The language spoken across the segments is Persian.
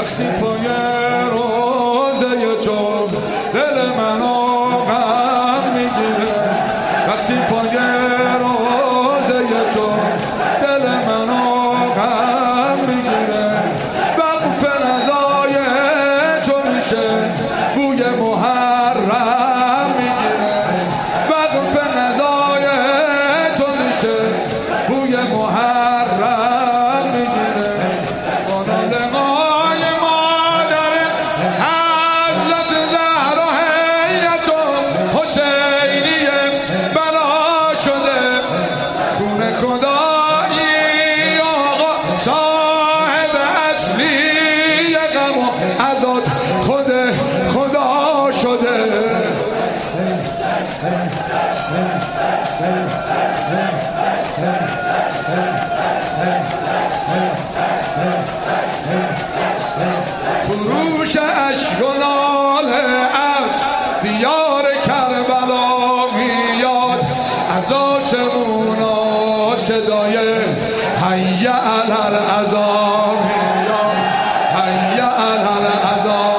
وقتی پای روزه تو دل منو غم میگیره، وقتی پای روزه تو دل منو غم میگیره، وقف نزای تو میشه بوی محرم میگیره، وقف نزای تو میشه بوی محرم میگیره. بانالقای مادر حضرت زهرا هیئت حسینیه بنا شده، خون خدایی آقا صاحب اصلی غم و عزات خود خدا شده. خروش اشک و ناله از دیار کربلا میاد، از آسمون و صدای حی علی العزا میاد، حی علی العزا.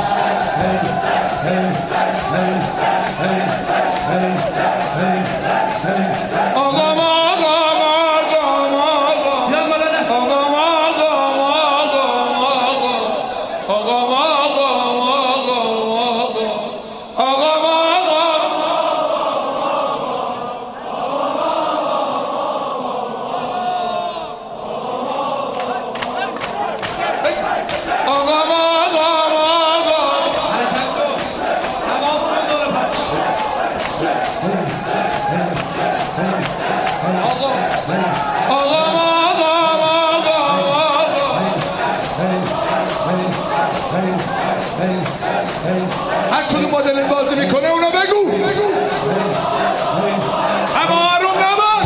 هر کدوم با دل بازی میکنه اونو بگو، اما آروم نباش.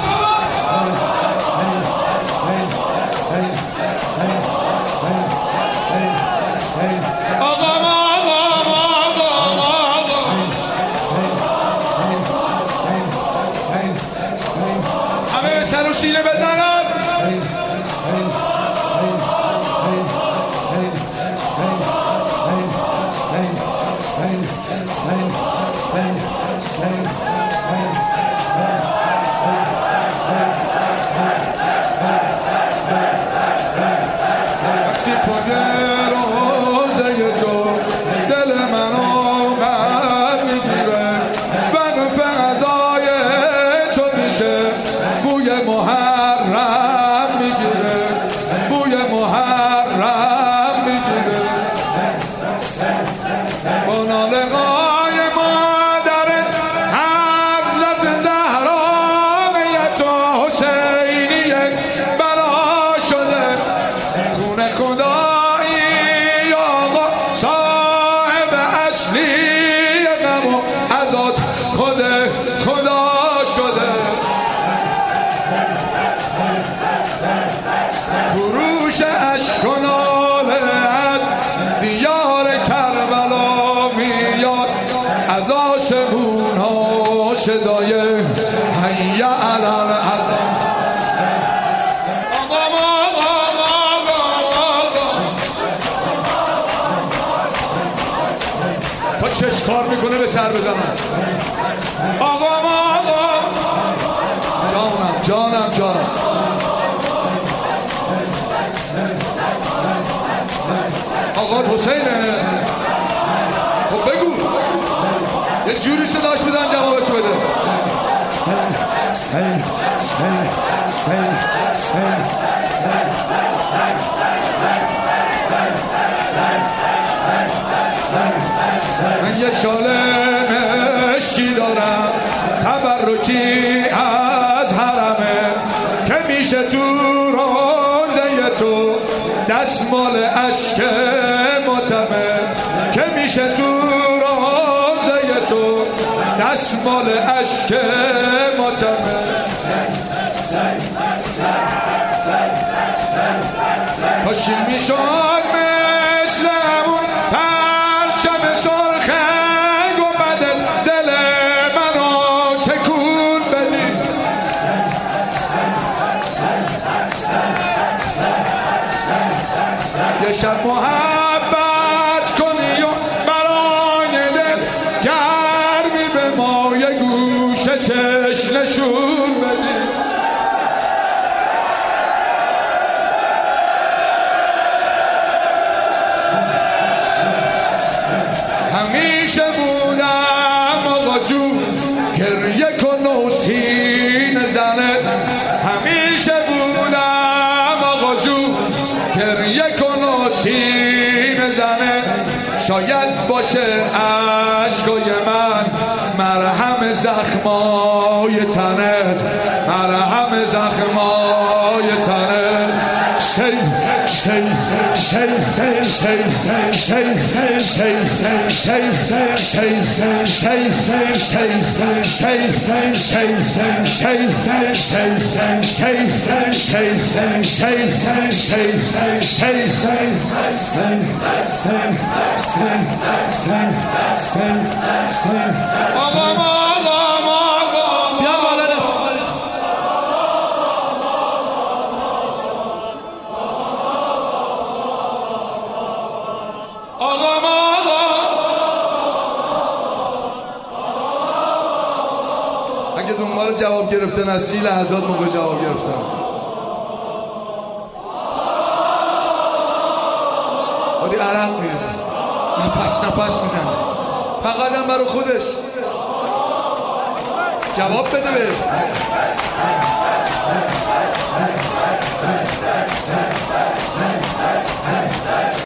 همه سر و سینه بزنن. وقتی پای روزه تو دل منو غم میگیره، وقف عزای تو میشه بوی محرم میگیره، بوی محرم میگیره. بانالقای مادر حضرت زهرا هیئت حسینیه بنا شده، خون خدایی آقا صاحب اصلی غم و عزات خود خدا شده. خروش اشک و ناله از دیار کربلا میاد، از آسمون ها صدای حی علی العزا. تا چش کار میکنه به سر بزنن. آقا جانم آقا حسینه، خب بگو یه جوری صداش بدن جوابشو بده. من یه شال مشکی دارم تبرکی از حرمه، که میشه تو روزه تو دستمال اشک متمه، که میشه تو روزه تو دستمال اشک متمه. پاشی میشد مثل همون پرچم سرخنگ و بدل دل منو تکون بدی. یه شب همیشه بودم آقا جون گریه کن و سینه زنه همیشه بودم آقا جون گریه کن و سینه زنه شاید باشه عشقای من مرهم زخمای تنت مرهم زخمای تنت اگه دنبال جواب گرفتن از 30 لحظات موقع جواب گرفتن ولی عرق میرسه نفس میزنه فقط هم برای خودش جواب بده بهش